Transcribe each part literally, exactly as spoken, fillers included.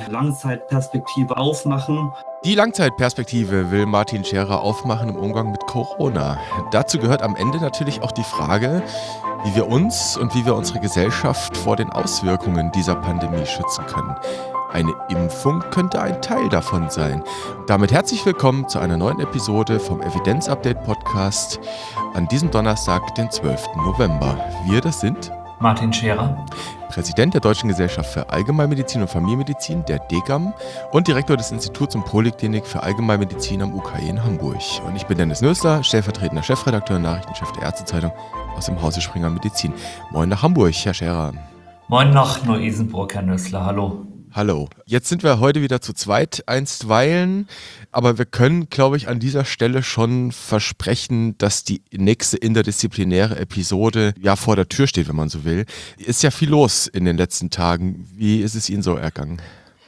Langzeitperspektive aufmachen. Die Langzeitperspektive will Martin Scherer aufmachen im Umgang mit Corona. Dazu gehört am Ende natürlich auch die Frage, wie wir uns und wie wir unsere Gesellschaft vor den Auswirkungen dieser Pandemie schützen können. Eine Impfung könnte ein Teil davon sein. Damit herzlich willkommen zu einer neuen Episode vom Evidenz-Update-Podcast an diesem Donnerstag, den zwölften November. Wir, das sind Martin Scherer, Präsident der Deutschen Gesellschaft für Allgemeinmedizin und Familienmedizin, der D G A M, und Direktor des Instituts und Poliklinik für Allgemeinmedizin am U K E in Hamburg. Und ich bin Dennis Nösler, stellvertretender Chefredakteur und Nachrichtenchef der Ärztezeitung aus dem Hause Springer Medizin. Moin nach Hamburg, Herr Scherer. Moin nach Neu-Isenburg, Herr Nösler, hallo. Hallo. Jetzt sind wir heute wieder zu zweit einstweilen, aber wir können, glaube ich, an dieser Stelle schon versprechen, dass die nächste interdisziplinäre Episode ja vor der Tür steht, wenn man so will. Ist ja viel los in den letzten Tagen. Wie ist es Ihnen so ergangen?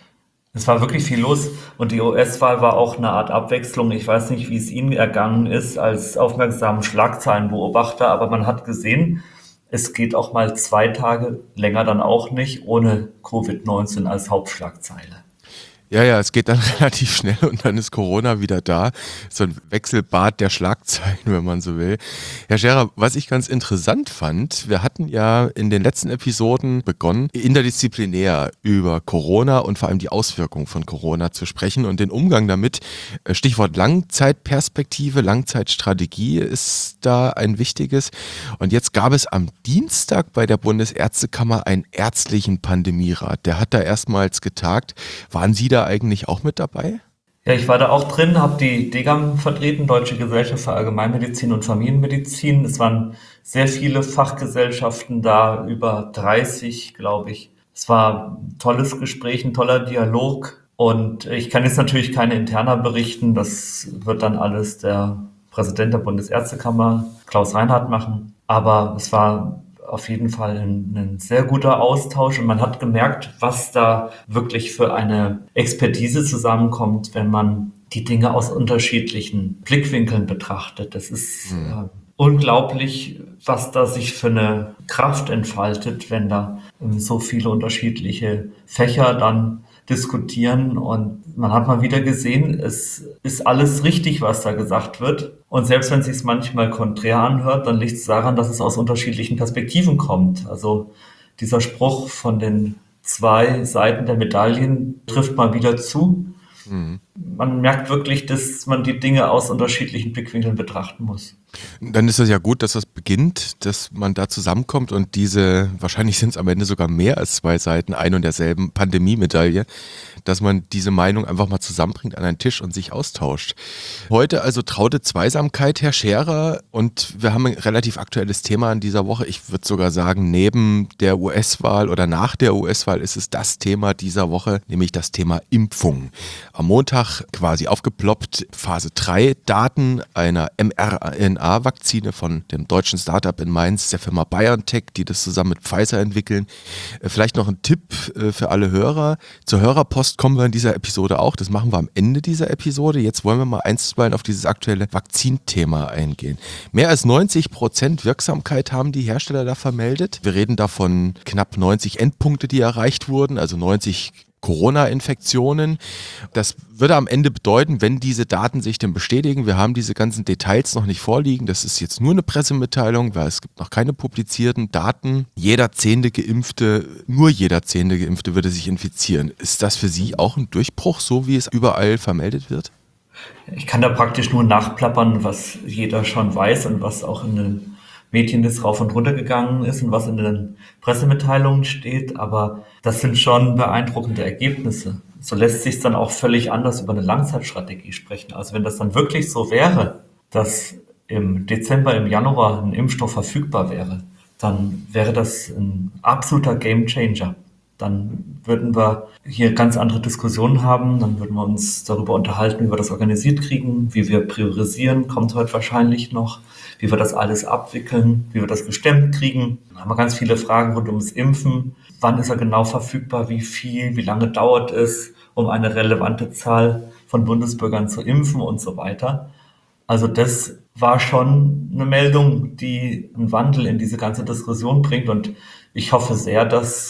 Es war wirklich viel los und die U S-Wahl war auch eine Art Abwechslung. Ich weiß nicht, wie es Ihnen ergangen ist als aufmerksamen Schlagzeilenbeobachter, aber man hat gesehen, es geht auch mal zwei Tage, länger dann auch nicht, ohne Covid neunzehn als Hauptschlagzeile. Ja, ja, es geht dann relativ schnell und dann ist Corona wieder da. So ein Wechselbad der Schlagzeilen, wenn man so will. Herr Scherer, was ich ganz interessant fand, wir hatten ja in den letzten Episoden begonnen, interdisziplinär über Corona und vor allem die Auswirkungen von Corona zu sprechen und den Umgang damit. Stichwort Langzeitperspektive, Langzeitstrategie ist da ein wichtiges. Und jetzt gab es am Dienstag bei der Bundesärztekammer einen ärztlichen Pandemierat. Der hat da erstmals getagt. Waren Sie da eigentlich auch mit dabei? Ja, ich war da auch drin, habe die D G A M vertreten, Deutsche Gesellschaft für Allgemeinmedizin und Familienmedizin. Es waren sehr viele Fachgesellschaften da, über dreißig, glaube ich. Es war ein tolles Gespräch, ein toller Dialog. Und ich kann jetzt natürlich keine interner berichten. Das wird dann alles der Präsident der Bundesärztekammer, Klaus Reinhardt, machen. Aber es war auf jeden Fall ein, ein sehr guter Austausch und man hat gemerkt, was da wirklich für eine Expertise zusammenkommt, wenn man die Dinge aus unterschiedlichen Blickwinkeln betrachtet. Das ist mhm. äh, unglaublich, was da sich für eine Kraft entfaltet, wenn da ähm, so viele unterschiedliche Fächer dann diskutieren und man hat mal wieder gesehen, es ist alles richtig, was da gesagt wird. Und selbst wenn es sich manchmal konträr anhört, dann liegt es daran, dass es aus unterschiedlichen Perspektiven kommt. Also dieser Spruch von den zwei Seiten der Medaillen trifft mal wieder zu. Mhm. Man merkt wirklich, dass man die Dinge aus unterschiedlichen Blickwinkeln betrachten muss. Dann ist es ja gut, dass das beginnt, dass man da zusammenkommt und diese, wahrscheinlich sind es am Ende sogar mehr als zwei Seiten ein und derselben Pandemie-Medaille, dass man diese Meinung einfach mal zusammenbringt an einen Tisch und sich austauscht. Heute also traute Zweisamkeit, Herr Scherer, und wir haben ein relativ aktuelles Thema in dieser Woche. Ich würde sogar sagen, neben der U S-Wahl oder nach der U S-Wahl ist es das Thema dieser Woche, nämlich das Thema Impfung. Am Montag quasi aufgeploppt, Phase drei Daten einer mRNA-Vakzine von dem deutschen Startup in Mainz, der Firma BioNTech, die das zusammen mit Pfizer entwickeln. Vielleicht noch ein Tipp für alle Hörer. Zur Hörerpost kommen wir in dieser Episode auch. Das machen wir am Ende dieser Episode. Jetzt wollen wir mal einstweilen auf dieses aktuelle Vakzinthema eingehen. Mehr als neunzig Prozent Wirksamkeit haben die Hersteller da vermeldet. Wir reden davon knapp neunzig Endpunkte, die erreicht wurden, also neunzig Corona-Infektionen. Das würde am Ende bedeuten, wenn diese Daten sich denn bestätigen, wir haben diese ganzen Details noch nicht vorliegen, das ist jetzt nur eine Pressemitteilung, weil es gibt noch keine publizierten Daten. Jeder zehnte Geimpfte, nur jeder zehnte Geimpfte würde sich infizieren. Ist das für Sie auch ein Durchbruch, so wie es überall vermeldet wird? Ich kann da praktisch nur nachplappern, was jeder schon weiß und was auch in den Medien jetzt rauf und runter gegangen ist und was in den Pressemitteilungen steht, aber das sind schon beeindruckende Ergebnisse. So lässt sich dann auch völlig anders über eine Langzeitstrategie sprechen. Also wenn das dann wirklich so wäre, dass im Dezember, im Januar ein Impfstoff verfügbar wäre, dann wäre das ein absoluter Gamechanger. Dann würden wir hier ganz andere Diskussionen haben, dann würden wir uns darüber unterhalten, wie wir das organisiert kriegen, wie wir priorisieren, kommt heute wahrscheinlich noch, wie wir das alles abwickeln, wie wir das gestemmt kriegen. Dann haben wir ganz viele Fragen rund ums Impfen. Wann ist er genau verfügbar, wie viel, wie lange dauert es, um eine relevante Zahl von Bundesbürgern zu impfen und so weiter. Also das war schon eine Meldung, die einen Wandel in diese ganze Diskussion bringt und ich hoffe sehr, dass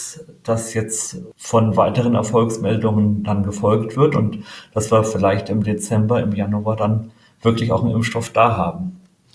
dass jetzt von weiteren Erfolgsmeldungen dann gefolgt wird und dass wir vielleicht im Dezember, im Januar dann wirklich auch einen Impfstoff da haben.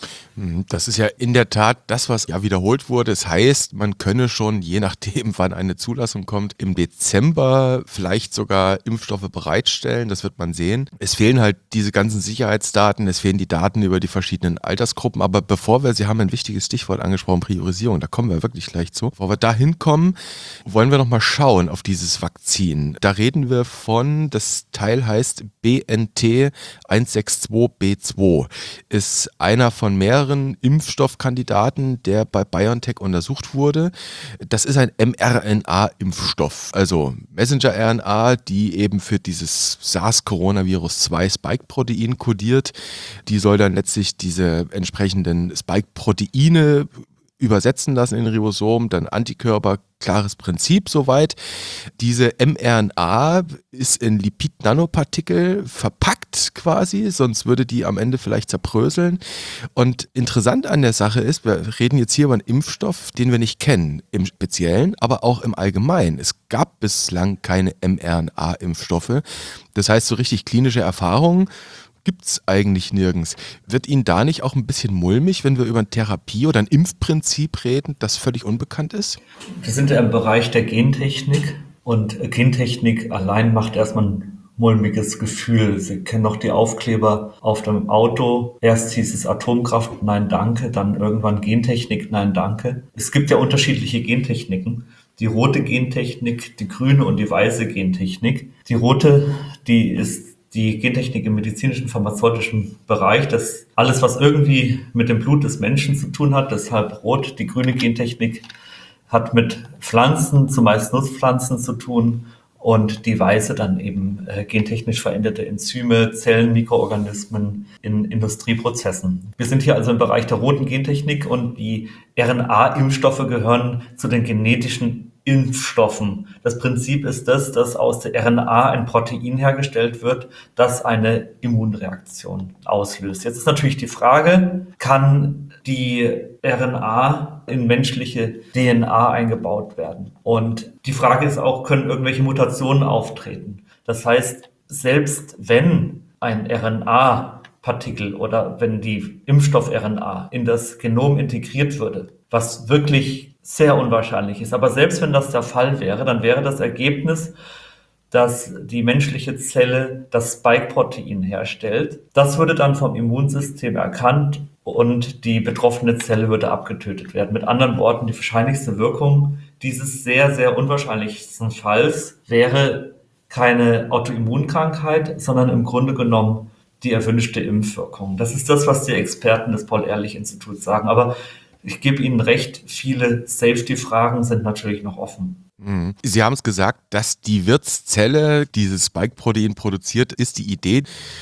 Das ist ja in der Tat das, was ja wiederholt wurde. Das heißt, man könne schon, je nachdem, wann eine Zulassung kommt, im Dezember vielleicht sogar Impfstoffe bereitstellen. Das wird man sehen. Es fehlen halt diese ganzen Sicherheitsdaten, es fehlen die Daten über die verschiedenen Altersgruppen. Aber bevor wir, Sie haben ein wichtiges Stichwort angesprochen, Priorisierung, da kommen wir wirklich gleich zu. Bevor wir da hinkommen, wollen wir noch mal schauen auf dieses Vakzin. Da reden wir von, das Teil heißt B N T eins sechs zwei B zwei. Ist einer von mehreren Impfstoffkandidaten, der bei BioNTech untersucht wurde. Das ist ein mRNA-Impfstoff, also Messenger-R N A, die eben für dieses SARS-Coronavirus zwei Spike-Protein kodiert. Die soll dann letztlich diese entsprechenden Spike-Proteine übersetzen lassen in Ribosomen, dann Antikörper, klares Prinzip soweit. Diese mRNA ist in Lipid-Nanopartikel verpackt quasi, sonst würde die am Ende vielleicht zerbröseln. Und interessant an der Sache ist, wir reden jetzt hier über einen Impfstoff, den wir nicht kennen, im Speziellen, aber auch im Allgemeinen. Es gab bislang keine mRNA-Impfstoffe. Das heißt, so richtig klinische Erfahrungen gibt es eigentlich nirgends. Wird Ihnen da nicht auch ein bisschen mulmig, wenn wir über eine Therapie oder ein Impfprinzip reden, das völlig unbekannt ist? Wir sind ja im Bereich der Gentechnik und Gentechnik allein macht erstmal ein mulmiges Gefühl. Sie kennen noch die Aufkleber auf dem Auto. Erst hieß es Atomkraft, nein danke, dann irgendwann Gentechnik, nein danke. Es gibt ja unterschiedliche Gentechniken. Die rote Gentechnik, die grüne und die weiße Gentechnik. Die rote, die ist die Gentechnik im medizinischen, pharmazeutischen Bereich, das alles, was irgendwie mit dem Blut des Menschen zu tun hat, deshalb rot. Die grüne Gentechnik hat mit Pflanzen, zumeist Nutzpflanzen zu tun und die weiße dann eben äh, gentechnisch veränderte Enzyme, Zellen, Mikroorganismen in Industrieprozessen. Wir sind hier also im Bereich der roten Gentechnik und die R N A-Impfstoffe gehören zu den genetischen Impfstoffen. Das Prinzip ist das, dass aus der R N A ein Protein hergestellt wird, das eine Immunreaktion auslöst. Jetzt ist natürlich die Frage, kann die R N A in menschliche D N A eingebaut werden? Und die Frage ist auch, können irgendwelche Mutationen auftreten? Das heißt, selbst wenn ein R N A-Partikel oder wenn die Impfstoff-R N A in das Genom integriert würde, was wirklich sehr unwahrscheinlich ist. Aber selbst wenn das der Fall wäre, dann wäre das Ergebnis, dass die menschliche Zelle das Spike-Protein herstellt. Das würde dann vom Immunsystem erkannt und die betroffene Zelle würde abgetötet werden. Mit anderen Worten, die wahrscheinlichste Wirkung dieses sehr, sehr unwahrscheinlichsten Falls wäre keine Autoimmunkrankheit, sondern im Grunde genommen die erwünschte Impfwirkung. Das ist das, was die Experten des Paul-Ehrlich-Instituts sagen. Aber ich gebe Ihnen recht, viele Safety-Fragen sind natürlich noch offen. Sie haben es gesagt, dass die Wirtszelle dieses Spike-Protein produziert, ist die Idee.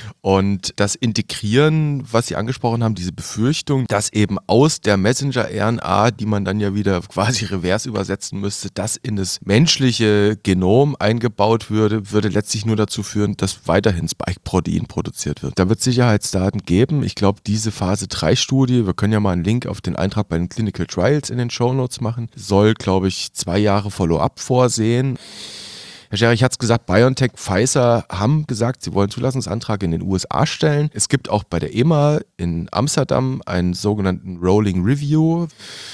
Und das Integrieren, was Sie angesprochen haben, diese Befürchtung, dass eben aus der Messenger-R N A, die man dann ja wieder quasi revers übersetzen müsste, das in das menschliche Genom eingebaut würde, würde letztlich nur dazu führen, dass weiterhin Spike-Protein produziert wird. Da wird es Sicherheitsdaten geben. Ich glaube, diese Phase drei Studie, wir können ja mal einen Link auf den Eintrag bei den Clinical Trials in den Shownotes machen, soll, glaube ich, zwei Jahre Follow-up vorsehen. Herr Scherich hat es gesagt, BioNTech, Pfizer haben gesagt, sie wollen Zulassungsantrag in den U S A stellen. Es gibt auch bei der E M A in Amsterdam einen sogenannten Rolling Review.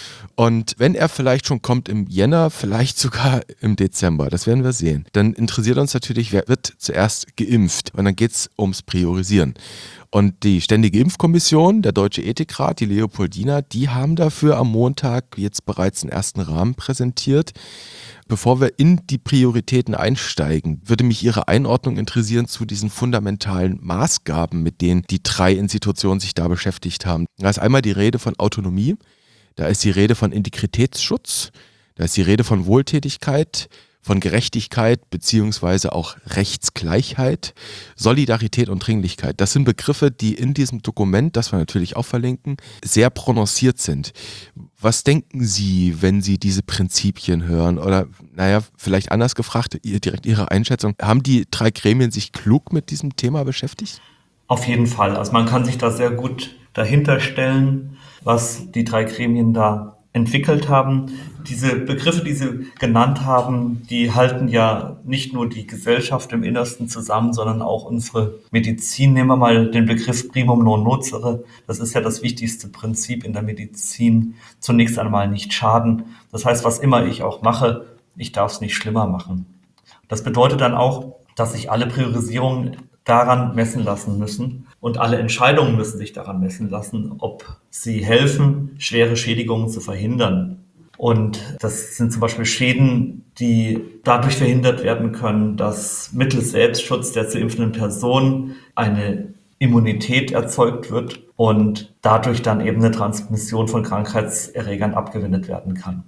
Und wenn er vielleicht schon kommt im Jänner, vielleicht sogar im Dezember, das werden wir sehen, dann interessiert uns natürlich, wer wird zuerst geimpft. Und dann geht es ums Priorisieren. Und die Ständige Impfkommission, der Deutsche Ethikrat, die Leopoldina, die haben dafür am Montag jetzt bereits den ersten Rahmen präsentiert. Bevor wir in die Prioritäten einsteigen, würde mich Ihre Einordnung interessieren zu diesen fundamentalen Maßgaben, mit denen die drei Institutionen sich da beschäftigt haben. Da ist einmal die Rede von Autonomie, da ist die Rede von Integritätsschutz, da ist die Rede von Wohltätigkeit, von Gerechtigkeit beziehungsweise auch Rechtsgleichheit, Solidarität und Dringlichkeit. Das sind Begriffe, die in diesem Dokument, das wir natürlich auch verlinken, sehr prononciert sind. Was denken Sie, wenn Sie diese Prinzipien hören? Oder, naja, vielleicht anders gefragt, direkt Ihre Einschätzung. Haben die drei Gremien sich klug mit diesem Thema beschäftigt? Auf jeden Fall. Also man kann sich da sehr gut dahinter stellen, was die drei Gremien da entwickelt haben. Diese Begriffe, die Sie genannt haben, die halten ja nicht nur die Gesellschaft im Innersten zusammen, sondern auch unsere Medizin. Nehmen wir mal den Begriff Primum non nocere. Das ist ja das wichtigste Prinzip in der Medizin. Zunächst einmal nicht schaden. Das heißt, was immer ich auch mache, ich darf es nicht schlimmer machen. Das bedeutet dann auch, dass sich alle Priorisierungen daran messen lassen müssen und alle Entscheidungen müssen sich daran messen lassen, ob sie helfen, schwere Schädigungen zu verhindern. Und das sind zum Beispiel Schäden, die dadurch verhindert werden können, dass mittels Selbstschutz der zu impfenden Person eine Immunität erzeugt wird und dadurch dann eben eine Transmission von Krankheitserregern abgewendet werden kann.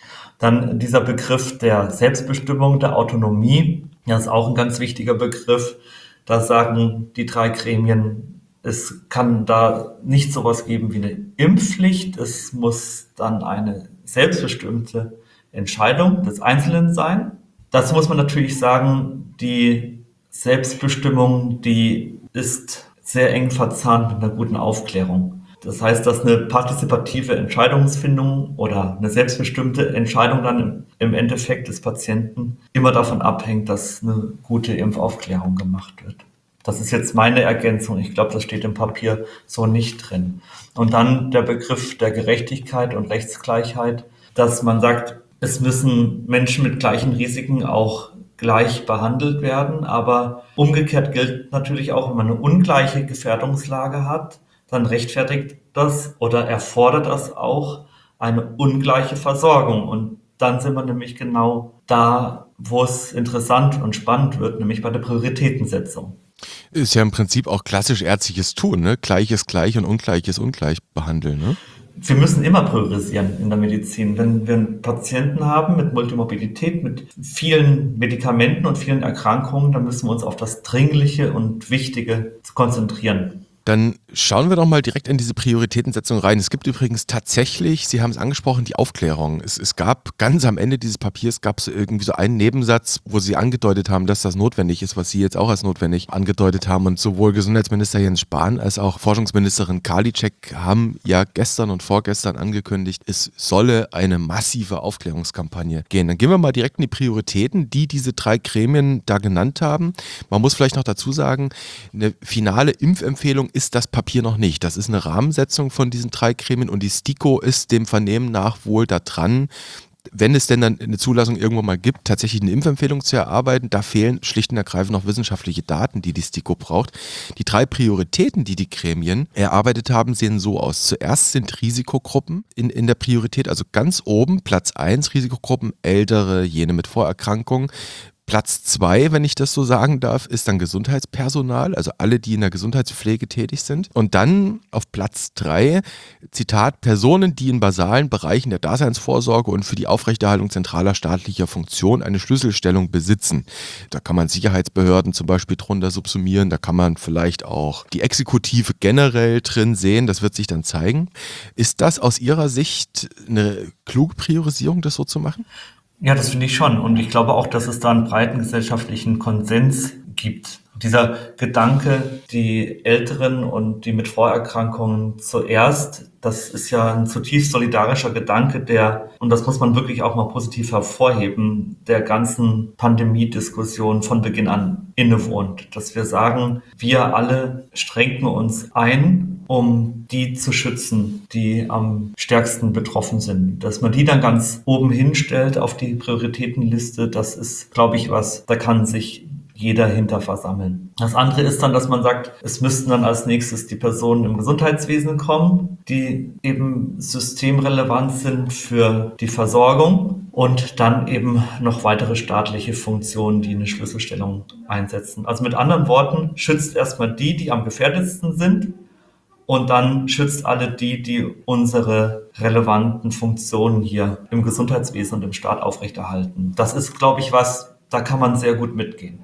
Dann dieser Begriff der Selbstbestimmung, der Autonomie, das ist auch ein ganz wichtiger Begriff. Da sagen die drei Gremien, es kann da nicht sowas geben wie eine Impfpflicht. Es muss dann eine selbstbestimmte Entscheidung des Einzelnen sein. Dazu muss man natürlich sagen, die Selbstbestimmung, die ist sehr eng verzahnt mit einer guten Aufklärung. Das heißt, dass eine partizipative Entscheidungsfindung oder eine selbstbestimmte Entscheidung dann im, im Endeffekt des Patienten immer davon abhängt, dass eine gute Impfaufklärung gemacht wird. Das ist jetzt meine Ergänzung. Ich glaube, das steht im Papier so nicht drin. Und dann der Begriff der Gerechtigkeit und Rechtsgleichheit, dass man sagt, es müssen Menschen mit gleichen Risiken auch gleich behandelt werden. Aber umgekehrt gilt natürlich auch, wenn man eine ungleiche Gefährdungslage hat, dann rechtfertigt das oder erfordert das auch eine ungleiche Versorgung. Und dann sind wir nämlich genau da, wo es interessant und spannend wird, nämlich bei der Prioritätensetzung. Ist ja im Prinzip auch klassisch ärztliches Tun, ne? Gleiches gleich und Ungleiches ungleich behandeln, ne? Wir müssen immer priorisieren in der Medizin. Wenn wir einen Patienten haben mit Multimorbidität, mit vielen Medikamenten und vielen Erkrankungen, dann müssen wir uns auf das Dringliche und Wichtige konzentrieren. Dann schauen wir doch mal direkt in diese Prioritätensetzung rein. Es gibt übrigens tatsächlich, Sie haben es angesprochen, die Aufklärung. Es, es gab ganz am Ende dieses Papiers gab es irgendwie so einen Nebensatz, wo Sie angedeutet haben, dass das notwendig ist, was Sie jetzt auch als notwendig angedeutet haben. Und sowohl Gesundheitsminister Jens Spahn als auch Forschungsministerin Karliczek haben ja gestern und vorgestern angekündigt, es solle eine massive Aufklärungskampagne gehen. Dann gehen wir mal direkt in die Prioritäten, die diese drei Gremien da genannt haben. Man muss vielleicht noch dazu sagen, eine finale Impfempfehlung ist das Papier noch nicht. Das ist eine Rahmensetzung von diesen drei Gremien und die STIKO ist dem Vernehmen nach wohl da dran, wenn es denn dann eine Zulassung irgendwo mal gibt, tatsächlich eine Impfempfehlung zu erarbeiten. Da fehlen schlicht und ergreifend noch wissenschaftliche Daten, die die STIKO braucht. Die drei Prioritäten, die die Gremien erarbeitet haben, sehen so aus. Zuerst sind Risikogruppen in, in der Priorität, also ganz oben, Platz eins, Risikogruppen, Ältere, jene mit Vorerkrankungen. Platz zwei, wenn ich das so sagen darf, ist dann Gesundheitspersonal, also alle, die in der Gesundheitspflege tätig sind. Und dann auf Platz drei, Zitat, Personen, die in basalen Bereichen der Daseinsvorsorge und für die Aufrechterhaltung zentraler staatlicher Funktionen eine Schlüsselstellung besitzen. Da kann man Sicherheitsbehörden zum Beispiel drunter subsumieren, da kann man vielleicht auch die Exekutive generell drin sehen, das wird sich dann zeigen. Ist das aus Ihrer Sicht eine kluge Priorisierung, das so zu machen? Ja, das finde ich schon. Und ich glaube auch, dass es da einen breiten gesellschaftlichen Konsens gibt. Dieser Gedanke, die Älteren und die mit Vorerkrankungen zuerst, das ist ja ein zutiefst solidarischer Gedanke, der, und das muss man wirklich auch mal positiv hervorheben, der ganzen Pandemiediskussion von Beginn an innewohnt. Dass wir sagen, wir alle strengen uns ein, um die zu schützen, die am stärksten betroffen sind. Dass man die dann ganz oben hinstellt auf die Prioritätenliste, das ist, glaube ich, was, da kann sich jeder hinter versammeln. Das andere ist dann, dass man sagt, es müssten dann als nächstes die Personen im Gesundheitswesen kommen, die eben systemrelevant sind für die Versorgung und dann eben noch weitere staatliche Funktionen, die eine Schlüsselstellung einsetzen. Also mit anderen Worten, schützt erstmal die, die am gefährdetsten sind und dann schützt alle die, die unsere relevanten Funktionen hier im Gesundheitswesen und im Staat aufrechterhalten. Das ist, glaube ich, was, da kann man sehr gut mitgehen.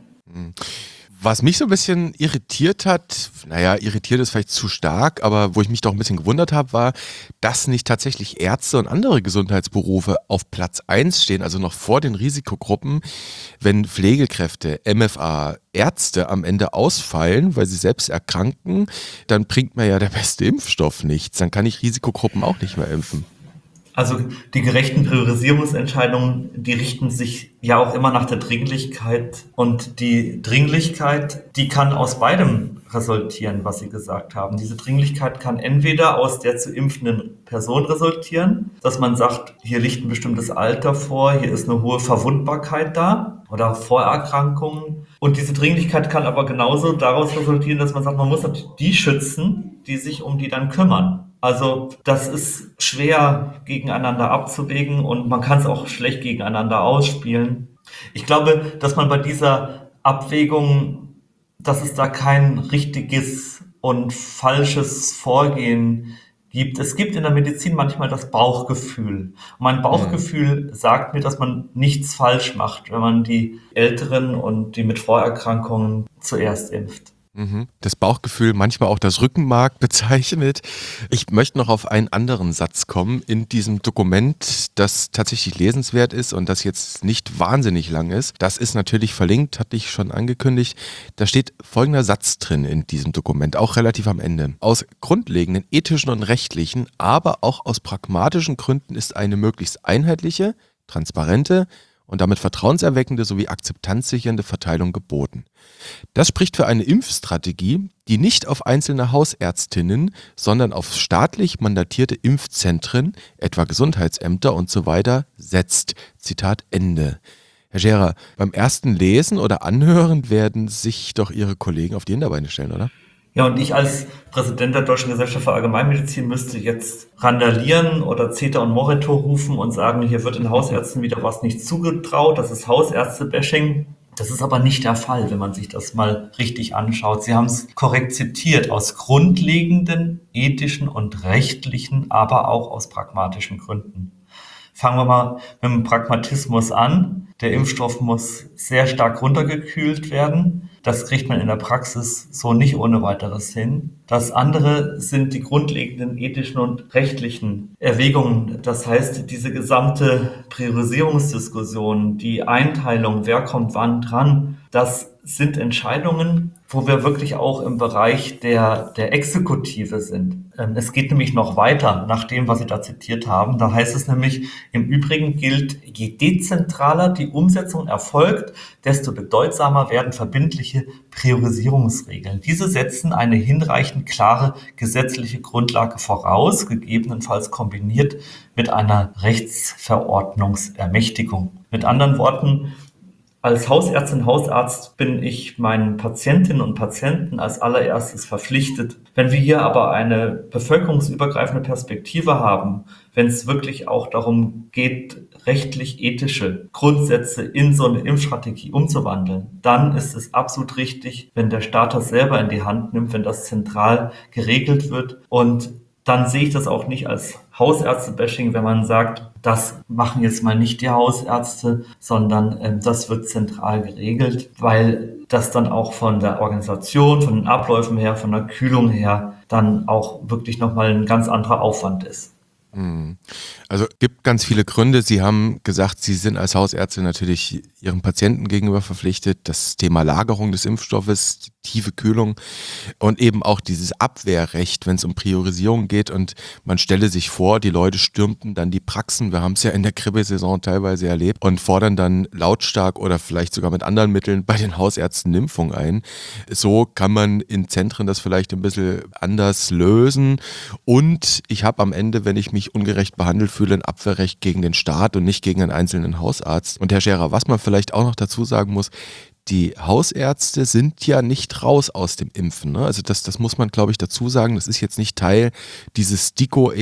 Was mich so ein bisschen irritiert hat, naja, irritiert ist vielleicht zu stark, aber wo ich mich doch ein bisschen gewundert habe, war, dass nicht tatsächlich Ärzte und andere Gesundheitsberufe auf Platz eins stehen, also noch vor den Risikogruppen. Wenn Pflegekräfte, M F A, Ärzte am Ende ausfallen, weil sie selbst erkranken, dann bringt mir ja der beste Impfstoff nichts. Dann kann ich Risikogruppen auch nicht mehr impfen. Also die gerechten Priorisierungsentscheidungen, die richten sich ja auch immer nach der Dringlichkeit. Und die Dringlichkeit, die kann aus beidem resultieren, was Sie gesagt haben. Diese Dringlichkeit kann entweder aus der zu impfenden Person resultieren, dass man sagt, hier liegt ein bestimmtes Alter vor, hier ist eine hohe Verwundbarkeit da oder Vorerkrankungen. Und diese Dringlichkeit kann aber genauso daraus resultieren, dass man sagt, man muss natürlich die schützen, die sich um die dann kümmern. Also das ist schwer gegeneinander abzuwägen und man kann es auch schlecht gegeneinander ausspielen. Ich glaube, dass man bei dieser Abwägung, dass es da kein richtiges und falsches Vorgehen gibt. Es gibt in der Medizin manchmal das Bauchgefühl. Und mein Bauchgefühl sagt mir, dass man nichts falsch macht, wenn man die Älteren und die mit Vorerkrankungen zuerst impft. Das Bauchgefühl, manchmal auch das Rückenmark bezeichnet. Ich möchte noch auf einen anderen Satz kommen in diesem Dokument, das tatsächlich lesenswert ist und das jetzt nicht wahnsinnig lang ist. Das ist natürlich verlinkt, hatte ich schon angekündigt. Da steht folgender Satz drin in diesem Dokument, auch relativ am Ende. Aus grundlegenden ethischen und rechtlichen, aber auch aus pragmatischen Gründen ist eine möglichst einheitliche, transparente und damit vertrauenserweckende sowie akzeptanzsichernde Verteilung geboten. Das spricht für eine Impfstrategie, die nicht auf einzelne Hausärztinnen, sondern auf staatlich mandatierte Impfzentren, etwa Gesundheitsämter und so weiter, setzt. Zitat Ende. Herr Scherer, beim ersten Lesen oder Anhören werden sich doch Ihre Kollegen auf die Hinterbeine stellen, oder? Ja, und ich als Präsident der Deutschen Gesellschaft für Allgemeinmedizin müsste jetzt randalieren oder Zeter und Moritor rufen und sagen, hier wird den Hausärzten wieder was nicht zugetraut, das ist Hausärzte-Bashing. Das ist aber nicht der Fall, wenn man sich das mal richtig anschaut. Sie haben es korrekt zitiert, aus grundlegenden ethischen und rechtlichen, aber auch aus pragmatischen Gründen. Fangen wir mal mit dem Pragmatismus an. Der Impfstoff muss sehr stark runtergekühlt werden. Das kriegt man in der Praxis so nicht ohne weiteres hin. Das andere sind die grundlegenden ethischen und rechtlichen Erwägungen. Das heißt, diese gesamte Priorisierungsdiskussion, die Einteilung, wer kommt wann dran, das sind Entscheidungen, wo wir wirklich auch im Bereich der, der Exekutive sind. Es geht nämlich noch weiter nach dem, was Sie da zitiert haben. Da heißt es nämlich, im Übrigen gilt, je dezentraler die Umsetzung erfolgt, desto bedeutsamer werden verbindliche Priorisierungsregeln. Diese setzen eine hinreichend klare gesetzliche Grundlage voraus, gegebenenfalls kombiniert mit einer Rechtsverordnungsermächtigung. Mit anderen Worten, als Hausärztin, Hausarzt bin ich meinen Patientinnen und Patienten als allererstes verpflichtet. Wenn wir hier aber eine bevölkerungsübergreifende Perspektive haben, wenn es wirklich auch darum geht, rechtlich-ethische Grundsätze in so eine Impfstrategie umzuwandeln, dann ist es absolut richtig, wenn der Staat das selber in die Hand nimmt, wenn das zentral geregelt wird. Und dann sehe ich das auch nicht als Hausärzte-Bashing, wenn man sagt, das machen jetzt mal nicht die Hausärzte, sondern ähm, das wird zentral geregelt, weil das dann auch von der Organisation, von den Abläufen her, von der Kühlung her dann auch wirklich nochmal ein ganz anderer Aufwand ist. Also gibt ganz viele Gründe. Sie haben gesagt, Sie sind als Hausärzte natürlich Ihren Patienten gegenüber verpflichtet. Das Thema Lagerung des Impfstoffes, die tiefe Kühlung und eben auch dieses Abwehrrecht, wenn es um Priorisierung geht. Und man stelle sich vor, die Leute stürmten dann die Praxen. Wir haben es ja in der Grippesaison teilweise erlebt und fordern dann lautstark oder vielleicht sogar mit anderen Mitteln bei den Hausärzten eine Impfung ein. So kann man in Zentren das vielleicht ein bisschen anders lösen. Und ich habe am Ende, wenn ich mich ungerecht behandelt fühle, ein Abwehrrecht gegen den Staat und nicht gegen einen einzelnen Hausarzt. Und Herr Scherer, was man vielleicht auch noch dazu sagen muss, die Hausärzte sind ja nicht raus aus dem Impfen. Ne? Also das, das muss man, glaube ich, dazu sagen. Das ist jetzt nicht Teil dieses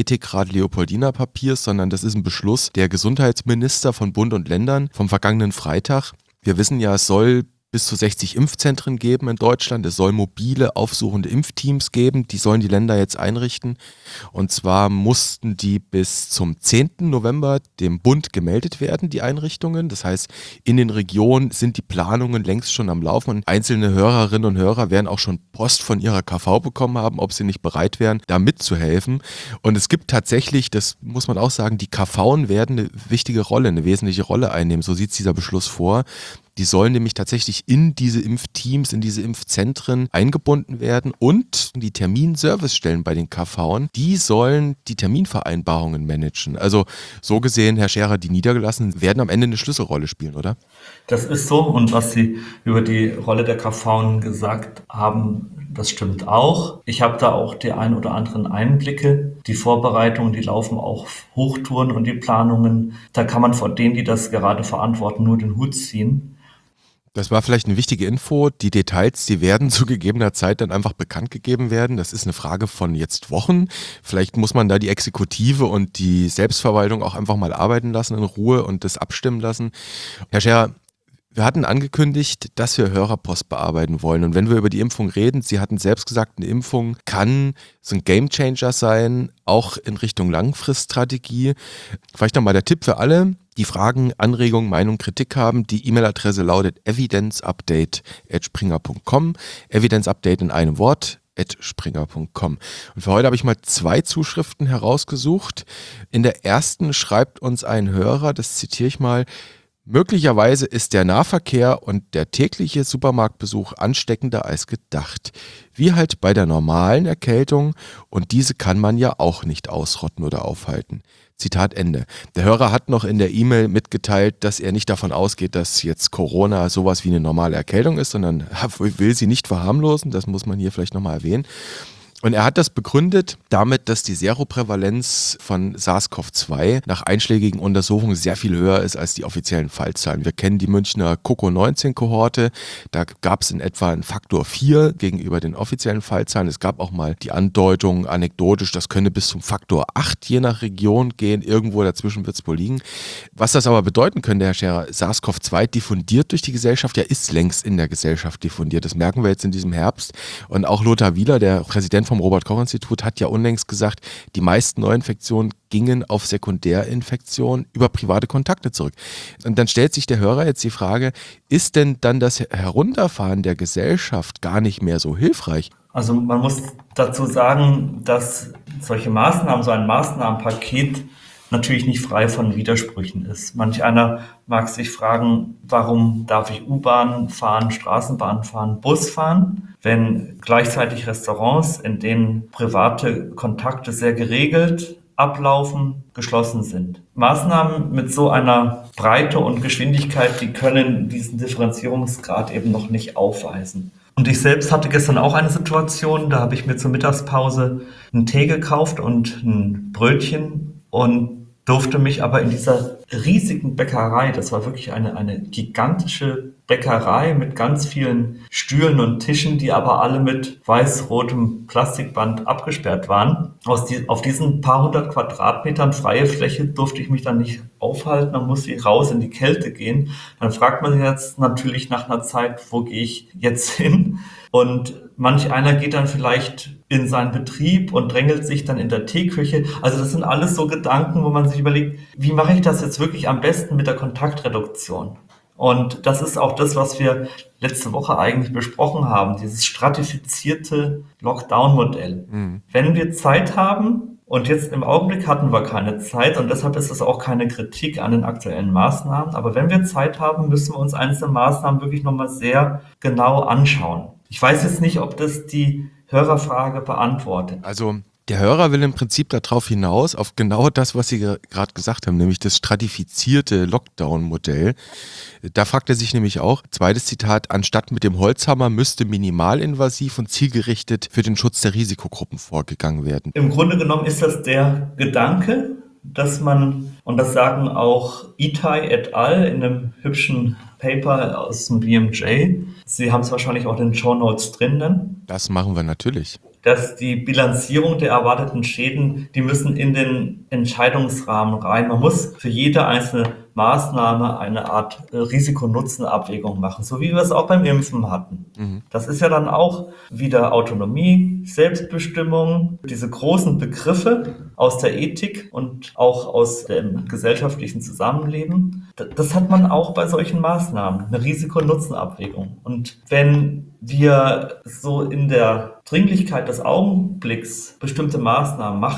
STIKO-Ethikrat-Leopoldina-Papiers, sondern das ist ein Beschluss der Gesundheitsminister von Bund und Ländern vom vergangenen Freitag. Wir wissen ja, es soll bis zu sechzig Impfzentren geben in Deutschland. Es soll mobile, aufsuchende Impfteams geben. Die sollen die Länder jetzt einrichten. Und zwar mussten die bis zum zehnten November dem Bund gemeldet werden, die Einrichtungen. Das heißt, in den Regionen sind die Planungen längst schon am Laufen. Und einzelne Hörerinnen und Hörer werden auch schon Post von ihrer K V bekommen haben, ob sie nicht bereit wären, da mitzuhelfen. Und es gibt tatsächlich, das muss man auch sagen, die K Vs werden eine wichtige Rolle, eine wesentliche Rolle einnehmen. So sieht es dieser Beschluss vor. Die sollen nämlich tatsächlich in diese Impfteams, in diese Impfzentren eingebunden werden und die Terminservicestellen bei den K V'n, die sollen die Terminvereinbarungen managen. Also so gesehen, Herr Scherer, die Niedergelassenen werden am Ende eine Schlüsselrolle spielen, oder? Das ist so, und was Sie über die Rolle der K V'n gesagt haben, das stimmt auch. Ich habe da auch die ein oder anderen Einblicke. Die Vorbereitungen, die laufen auch auf Hochtouren, und die Planungen, da kann man vor denen, die das gerade verantworten, nur den Hut ziehen. Das war vielleicht eine wichtige Info. Die Details, die werden zu gegebener Zeit dann einfach bekannt gegeben werden. Das ist eine Frage von jetzt Wochen. Vielleicht muss man da die Exekutive und die Selbstverwaltung auch einfach mal arbeiten lassen in Ruhe und das abstimmen lassen. Herr Scherer, wir hatten angekündigt, dass wir Hörerpost bearbeiten wollen. Und wenn wir über die Impfung reden, Sie hatten selbst gesagt, eine Impfung kann so ein Gamechanger sein, auch in Richtung Langfriststrategie. Vielleicht nochmal der Tipp für alle, die Fragen, Anregungen, Meinung, Kritik haben. Die E-Mail-Adresse lautet evidenceupdate at springer punkt com. Evidenceupdate in einem Wort. at springer punkt com. Und für heute habe ich mal zwei Zuschriften herausgesucht. In der ersten schreibt uns ein Hörer, das zitiere ich mal: Möglicherweise ist der Nahverkehr und der tägliche Supermarktbesuch ansteckender als gedacht. Wie halt bei der normalen Erkältung, und diese kann man ja auch nicht ausrotten oder aufhalten. Zitat Ende. Der Hörer hat noch in der E-Mail mitgeteilt, dass er nicht davon ausgeht, dass jetzt Corona sowas wie eine normale Erkältung ist, sondern will sie nicht verharmlosen, das muss man hier vielleicht nochmal erwähnen. Und er hat das begründet damit, dass die Seroprävalenz von SARS-CoV zwei nach einschlägigen Untersuchungen sehr viel höher ist als die offiziellen Fallzahlen. Wir kennen die Münchner C O C O neunzehn Kohorte, da gab es in etwa einen Faktor vier gegenüber den offiziellen Fallzahlen. Es gab auch mal die Andeutung, anekdotisch, das könne bis zum Faktor acht je nach Region gehen, irgendwo dazwischen wird es wohl liegen. Was das aber bedeuten könnte, Herr Scherer, SARS-CoV zwei diffundiert durch die Gesellschaft, ja ist längst in der Gesellschaft diffundiert, das merken wir jetzt in diesem Herbst. Und auch Lothar Wieler, der Präsident vom Robert-Koch-Institut, hat ja unlängst gesagt, die meisten Neuinfektionen gingen auf Sekundärinfektionen über private Kontakte zurück. Und dann stellt sich der Hörer jetzt die Frage, ist denn dann das Herunterfahren der Gesellschaft gar nicht mehr so hilfreich? Also man muss dazu sagen, dass solche Maßnahmen, so ein Maßnahmenpaket natürlich nicht frei von Widersprüchen ist. Manch einer mag sich fragen, warum darf ich U-Bahn fahren, Straßenbahn fahren, Bus fahren, wenn gleichzeitig Restaurants, in denen private Kontakte sehr geregelt ablaufen, geschlossen sind. Maßnahmen mit so einer Breite und Geschwindigkeit, die können diesen Differenzierungsgrad eben noch nicht aufweisen. Und ich selbst hatte gestern auch eine Situation, da habe ich mir zur Mittagspause einen Tee gekauft und ein Brötchen und durfte mich aber in dieser riesigen Bäckerei, das war wirklich eine, eine gigantische Bäckerei mit ganz vielen Stühlen und Tischen, die aber alle mit weiß-rotem Plastikband abgesperrt waren. Aus die, auf diesen paar hundert Quadratmetern freie Fläche durfte ich mich dann nicht aufhalten, dann musste ich raus in die Kälte gehen. Dann fragt man sich jetzt natürlich nach einer Zeit, wo gehe ich jetzt hin? Und manch einer geht dann vielleicht in seinen Betrieb und drängelt sich dann in der Teeküche. Also das sind alles so Gedanken, wo man sich überlegt, wie mache ich das jetzt wirklich am besten mit der Kontaktreduktion? Und das ist auch das, was wir letzte Woche eigentlich besprochen haben, dieses stratifizierte Lockdown-Modell. Mhm. Wenn wir Zeit haben, und jetzt im Augenblick hatten wir keine Zeit, und deshalb ist es auch keine Kritik an den aktuellen Maßnahmen, aber wenn wir Zeit haben, müssen wir uns einzelne Maßnahmen wirklich nochmal sehr genau anschauen. Ich weiß jetzt nicht, ob das die Hörerfrage beantwortet. Also der Hörer will im Prinzip darauf hinaus, auf genau das, was Sie gerade gesagt haben, nämlich das stratifizierte Lockdown-Modell. Da fragt er sich nämlich auch, zweites Zitat, anstatt mit dem Holzhammer müsste minimalinvasiv und zielgerichtet für den Schutz der Risikogruppen vorgegangen werden. Im Grunde genommen ist das der Gedanke, dass man, und das sagen auch Itai et al. In einem hübschen Paper aus dem B M J, Sie haben es wahrscheinlich auch in den Shownotes drin dann. Das machen wir natürlich. Dass die Bilanzierung der erwarteten Schäden, die müssen in den Entscheidungsrahmen rein. Man muss für jede einzelne Maßnahme eine Art Risiko-Nutzen-Abwägung machen, so wie wir es auch beim Impfen hatten. Mhm. Das ist ja dann auch wieder Autonomie, Selbstbestimmung, diese großen Begriffe aus der Ethik und auch aus dem gesellschaftlichen Zusammenleben. Das hat man auch bei solchen Maßnahmen, eine Risiko-Nutzen-Abwägung. Und wenn wir so in der Dringlichkeit des Augenblicks bestimmte Maßnahmen machen,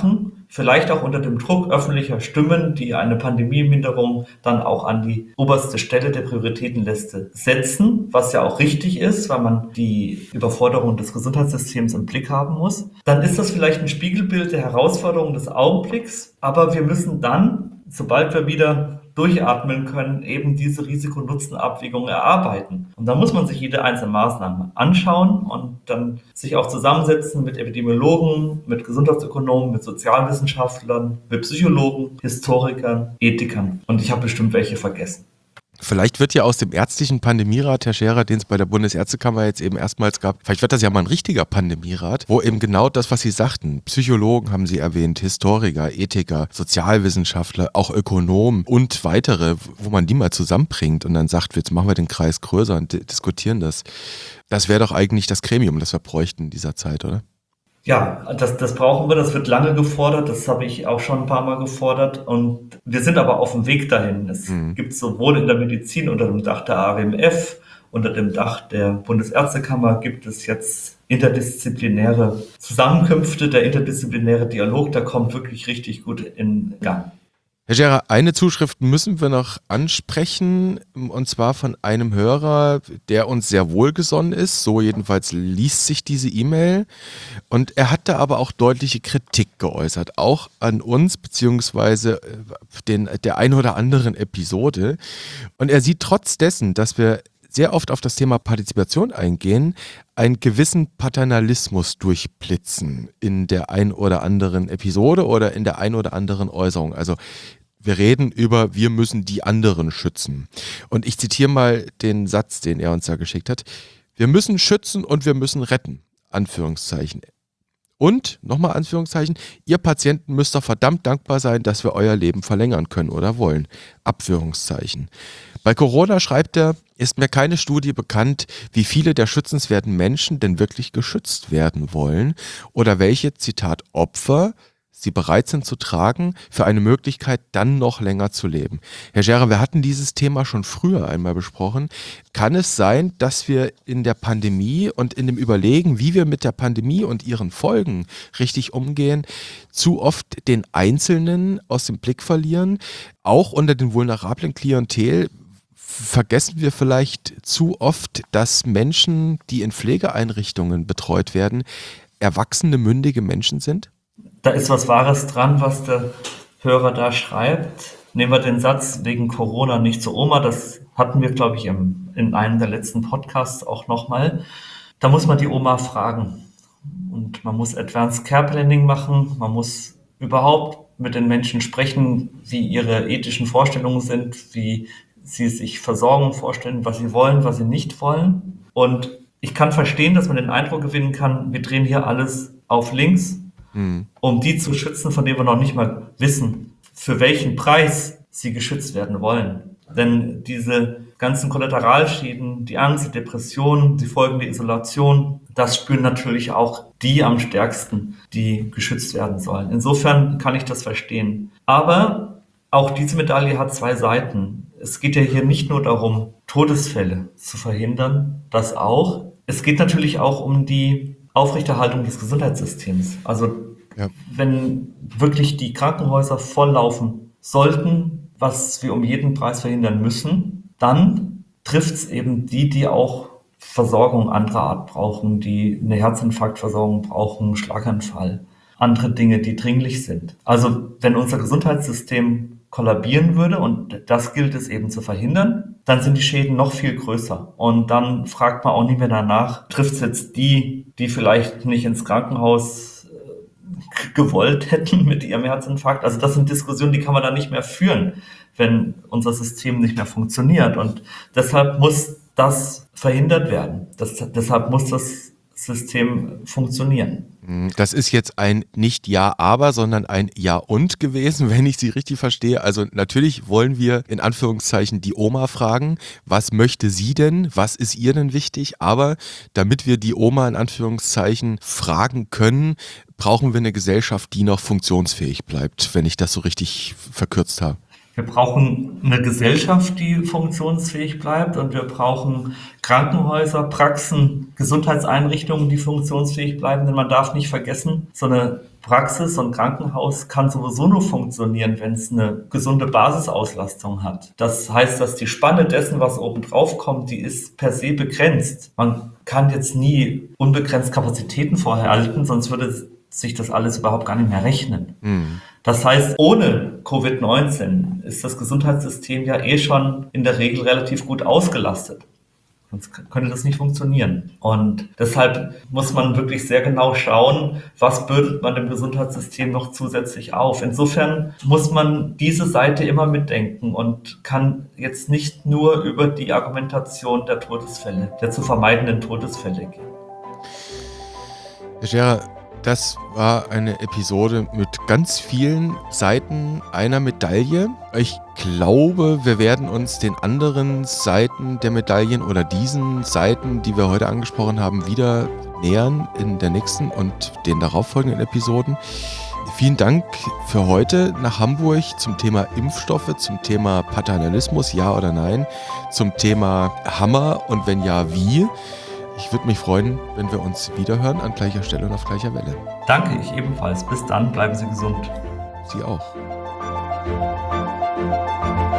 vielleicht auch unter dem Druck öffentlicher Stimmen, die eine Pandemieminderung dann auch an die oberste Stelle der Prioritätenliste setzen, was ja auch richtig ist, weil man die Überforderung des Gesundheitssystems im Blick haben muss. Dann ist das vielleicht ein Spiegelbild der Herausforderungen des Augenblicks, aber wir müssen dann, sobald wir wieder durchatmen können, eben diese Risiko-Nutzen-Abwägung erarbeiten. Und da muss man sich jede einzelne Maßnahme anschauen und dann sich auch zusammensetzen mit Epidemiologen, mit Gesundheitsökonomen, mit Sozialwissenschaftlern, mit Psychologen, Historikern, Ethikern. Und ich habe bestimmt welche vergessen. Vielleicht wird ja aus dem ärztlichen Pandemierat, Herr Scherer, den es bei der Bundesärztekammer jetzt eben erstmals gab, vielleicht wird das ja mal ein richtiger Pandemierat, wo eben genau das, was Sie sagten, Psychologen haben Sie erwähnt, Historiker, Ethiker, Sozialwissenschaftler, auch Ökonomen und weitere, wo man die mal zusammenbringt und dann sagt, jetzt machen wir den Kreis größer und di- diskutieren das. Das wäre doch eigentlich das Gremium, das wir bräuchten in dieser Zeit, oder? Ja, das, das brauchen wir, das wird lange gefordert, das habe ich auch schon ein paar Mal gefordert und wir sind aber auf dem Weg dahin. Es Mhm. gibt sowohl in der Medizin unter dem Dach der A R M F, unter dem Dach der Bundesärztekammer gibt es jetzt interdisziplinäre Zusammenkünfte, der interdisziplinäre Dialog, der kommt wirklich richtig gut in Gang. Herr Scherer, eine Zuschrift müssen wir noch ansprechen, und zwar von einem Hörer, der uns sehr wohlgesonnen ist. So jedenfalls liest sich diese E-Mail. Und er hat da aber auch deutliche Kritik geäußert, auch an uns, beziehungsweise äh, den, der ein oder anderen Episode. Und er sieht trotz dessen, dass wir sehr oft auf das Thema Partizipation eingehen, einen gewissen Paternalismus durchblitzen in der ein oder anderen Episode oder in der ein oder anderen Äußerung. Also wir reden über, wir müssen die anderen schützen. Und ich zitiere mal den Satz, den er uns da geschickt hat. Wir müssen schützen und wir müssen retten. Anführungszeichen. Und, nochmal Anführungszeichen, ihr Patienten müsst doch verdammt dankbar sein, dass wir euer Leben verlängern können oder wollen. Abführungszeichen. Bei Corona, schreibt er, ist mir keine Studie bekannt, wie viele der schützenswerten Menschen denn wirklich geschützt werden wollen oder welche, Zitat, Opfer sie bereit sind zu tragen für eine Möglichkeit, dann noch länger zu leben. Herr Scherer, wir hatten dieses Thema schon früher einmal besprochen. Kann es sein, dass wir in der Pandemie und in dem Überlegen, wie wir mit der Pandemie und ihren Folgen richtig umgehen, zu oft den Einzelnen aus dem Blick verlieren? Auch unter den vulnerablen Klientel vergessen wir vielleicht zu oft, dass Menschen, die in Pflegeeinrichtungen betreut werden, erwachsene, mündige Menschen sind? Da ist was Wahres dran, was der Hörer da schreibt. Nehmen wir den Satz wegen Corona nicht zur Oma. Das hatten wir, glaube ich, im, in einem der letzten Podcasts auch nochmal. Da muss man die Oma fragen. Und man muss Advanced Care Planning machen. Man muss überhaupt mit den Menschen sprechen, wie ihre ethischen Vorstellungen sind, wie sie sich Versorgung vorstellen, was sie wollen, was sie nicht wollen. Und ich kann verstehen, dass man den Eindruck gewinnen kann, wir drehen hier alles auf links, Hm. um die zu schützen, von denen wir noch nicht mal wissen, für welchen Preis sie geschützt werden wollen. Denn diese ganzen Kollateralschäden, die Angst, die Depression, die Folgen der Isolation, das spüren natürlich auch die am stärksten, die geschützt werden sollen. Insofern kann ich das verstehen. Aber auch diese Medaille hat zwei Seiten. Es geht ja hier nicht nur darum, Todesfälle zu verhindern, das auch. Es geht natürlich auch um die Aufrechterhaltung des Gesundheitssystems. Also Ja. wenn wirklich die Krankenhäuser volllaufen sollten, was wir um jeden Preis verhindern müssen, dann trifft es eben die, die auch Versorgung anderer Art brauchen, die eine Herzinfarktversorgung brauchen, Schlaganfall, andere Dinge, die dringlich sind. Also wenn unser Gesundheitssystem kollabieren würde, und das gilt es eben zu verhindern, dann sind die Schäden noch viel größer. Und dann fragt man auch nicht mehr danach, trifft es jetzt die, die vielleicht nicht ins Krankenhaus äh, gewollt hätten mit ihrem Herzinfarkt. Also das sind Diskussionen, die kann man dann nicht mehr führen, wenn unser System nicht mehr funktioniert. Und deshalb muss das verhindert werden. Das, deshalb muss das System funktionieren. Das ist jetzt ein nicht Ja, aber, sondern ein Ja und gewesen, wenn ich Sie richtig verstehe. Also natürlich wollen wir in Anführungszeichen die Oma fragen, was möchte sie denn, was ist ihr denn wichtig? Aber damit wir die Oma in Anführungszeichen fragen können, brauchen wir eine Gesellschaft, die noch funktionsfähig bleibt, wenn ich das so richtig verkürzt habe. Wir brauchen eine Gesellschaft, die funktionsfähig bleibt, und wir brauchen Krankenhäuser, Praxen, Gesundheitseinrichtungen, die funktionsfähig bleiben, denn man darf nicht vergessen, so eine Praxis und Krankenhaus kann sowieso nur funktionieren, wenn es eine gesunde Basisauslastung hat. Das heißt, dass die Spanne dessen, was oben drauf kommt, die ist per se begrenzt. Man kann jetzt nie unbegrenzt Kapazitäten vorhalten, sonst würde sich das alles überhaupt gar nicht mehr rechnen. Mhm. Das heißt, ohne Covid neunzehn ist das Gesundheitssystem ja eh schon in der Regel relativ gut ausgelastet. Sonst könnte das nicht funktionieren. Und deshalb muss man wirklich sehr genau schauen, was bürdet man dem Gesundheitssystem noch zusätzlich auf. Insofern muss man diese Seite immer mitdenken und kann jetzt nicht nur über die Argumentation der Todesfälle, der zu vermeidenden Todesfälle gehen. Herr Scherer, das war eine Episode mit ganz vielen Seiten einer Medaille. Ich glaube, wir werden uns den anderen Seiten der Medaillen oder diesen Seiten, die wir heute angesprochen haben, wieder nähern in der nächsten und den darauffolgenden Episoden. Vielen Dank für heute nach Hamburg zum Thema Impfstoffe, zum Thema Paternalismus, ja oder nein, zum Thema Hammer und wenn ja, wie. Ich würde mich freuen, wenn wir uns wiederhören an gleicher Stelle und auf gleicher Welle. Danke, ich ebenfalls. Bis dann, bleiben Sie gesund. Sie auch.